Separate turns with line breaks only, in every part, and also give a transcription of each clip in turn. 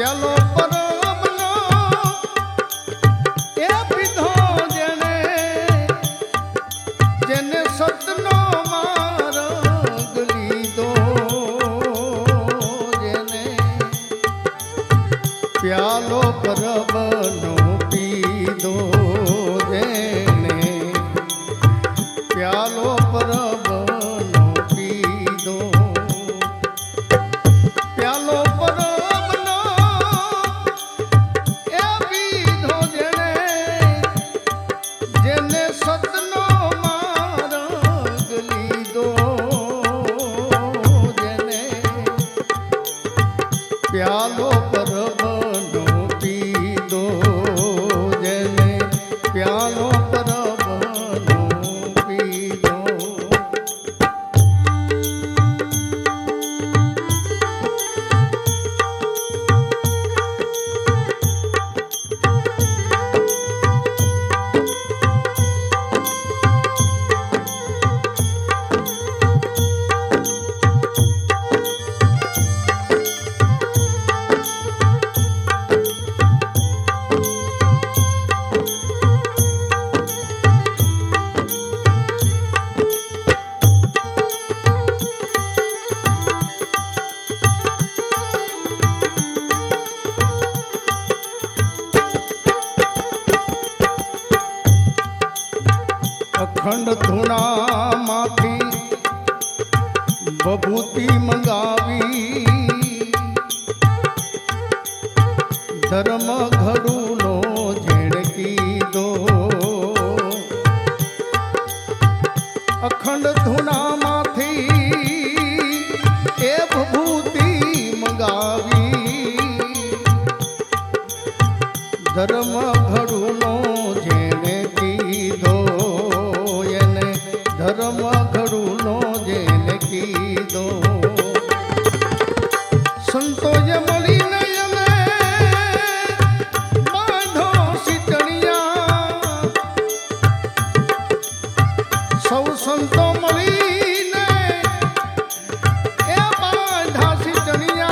प्यालो परमनो ए पीधो जेने जेने सतनो मार्ग लीधो जेने प्यालो परमनो पीधो जेने प्यालो परमनो पीधो प्यालो परमनो ए पीधो जेने जेने सतनो मार्ग लीधो जेने प्यालो परमनो पीधो जेने प्यालो परमनो पीधो। अखंड धुना माथी बभूति मंगावी धर्म घड़ूनो झेड़की दो अखंड धुना माथी ए बभूति मंगावी धर्म घड़ूनो झेड़की दो धर्म घड़ूनो जेने कीधो संतो ये मली नयने बांधो सितड़िया सौ संतो मली ने ए बांधा सितड़िया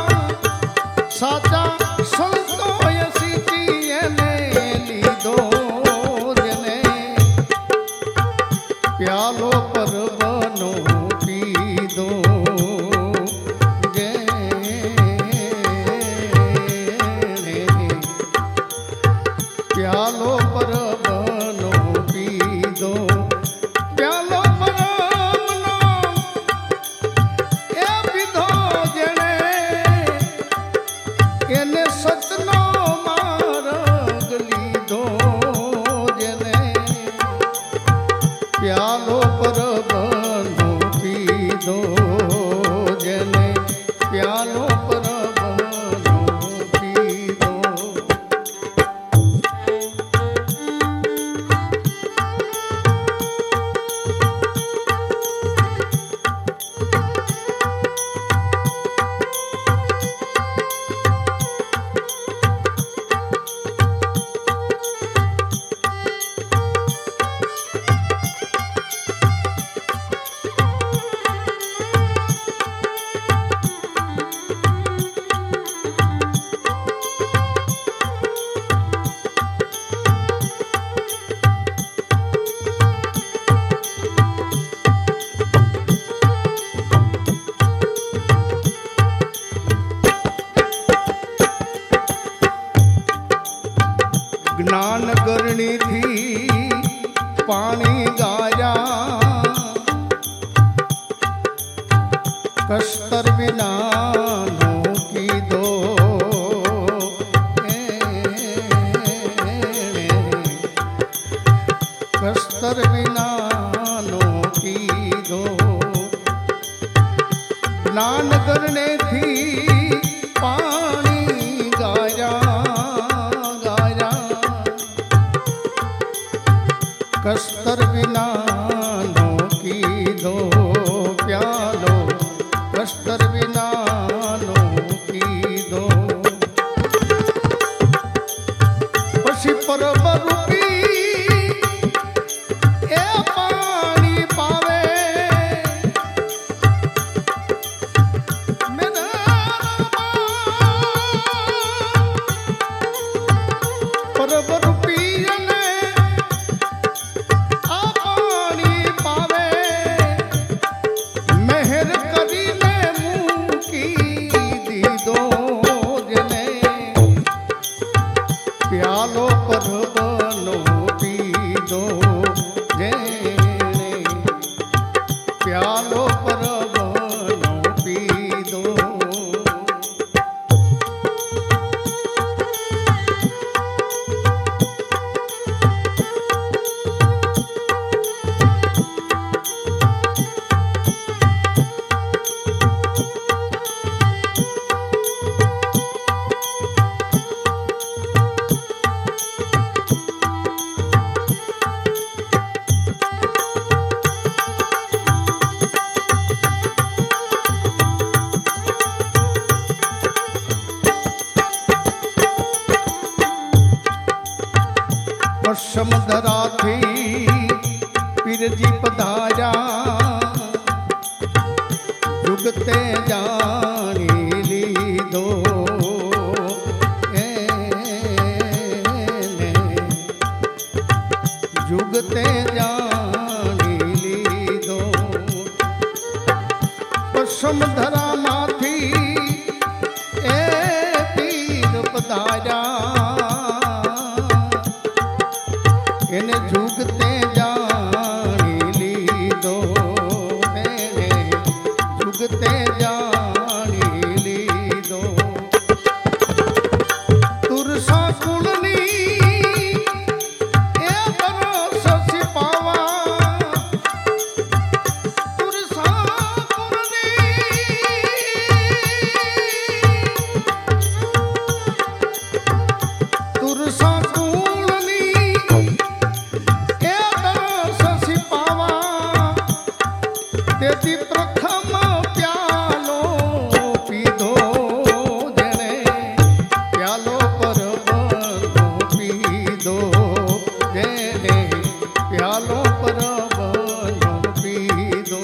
साचा संतो ये सीती ने लीधो जेने प्यालो परमनो पीधो जेने प्यालो परमनो पीधो प्यालो परमनो ए पीधो जेने एने सतनो मार्ग लीधो जेने प्यालो परमनो पीधो जेने प्यालो परमनो पीधो। ज्ञान करनी थी पानी गाया कस्तर बिना की दो कस्तर बिना की दो ज्ञान करने थी पानी गाया कस्तर बिना की दो प्यालो कस्तर बिना की दो पशी पर रूपी ए પશ્ચમ ધરાથી પીરજી પધાર્યા જુગતે જાણી લીધો એને જુગતે જાણી લીધો પશ્ચમ ધરામાંથી એ પીર પધાર્યા એને જુગતે જાણી લીધો એને જુગતે જાણી લીધો તુરસા કુળની એ બરસ સિપાવા તુરસા કુળની તુરસા તેથી પ્રથમ પ્યાલો પીધો જેણે પ્યાલો પરબનો પીધો જેણે પ્યાલો પરબનો પીધો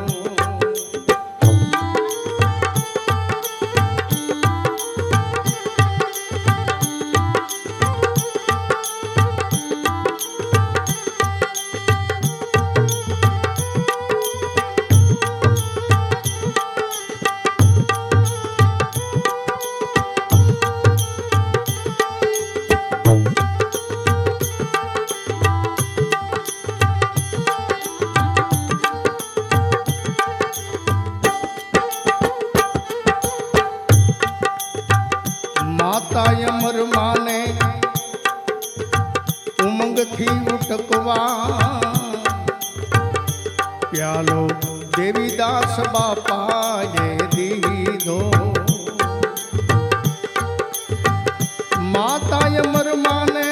માતા અમર માને ઉમંગથી ઉટકવા પ્યાલો દેવીદાસ બાપાએ દીધો માતા અમર માને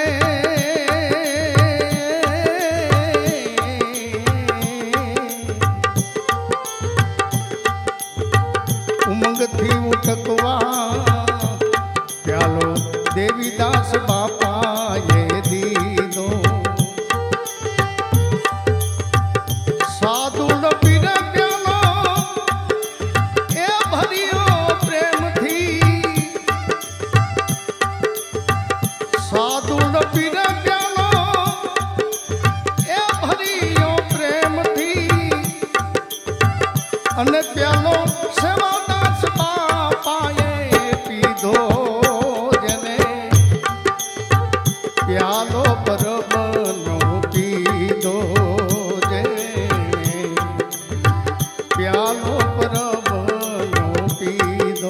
ઉમંગથી ઉટકવા પ્યાલો દેવીદાસ બાપાએ દીધો સાધુનો પીર પ્યાલો એ ભર્યો પ્રેમથી સાધુનો પીર પ્યાલો એ ભર્યો પ્રેમથી અને પ્યાલો સેવાદાસ બાપાએ પીધો પ્યાલો પરબનો પીધો જે પ્યાલો પરબનો પીધો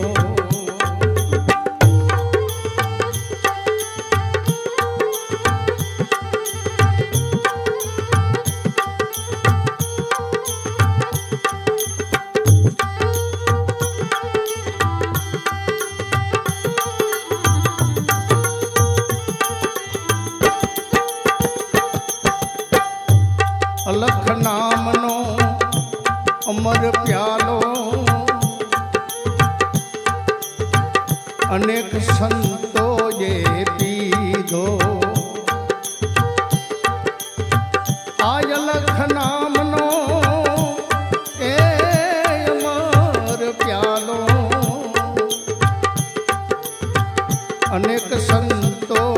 અલખ નામનો અમર પ્યાલો અનેક સંતોએ પીધો આ અલખ નામનો એ અમર પ્યાલો અનેક સંતો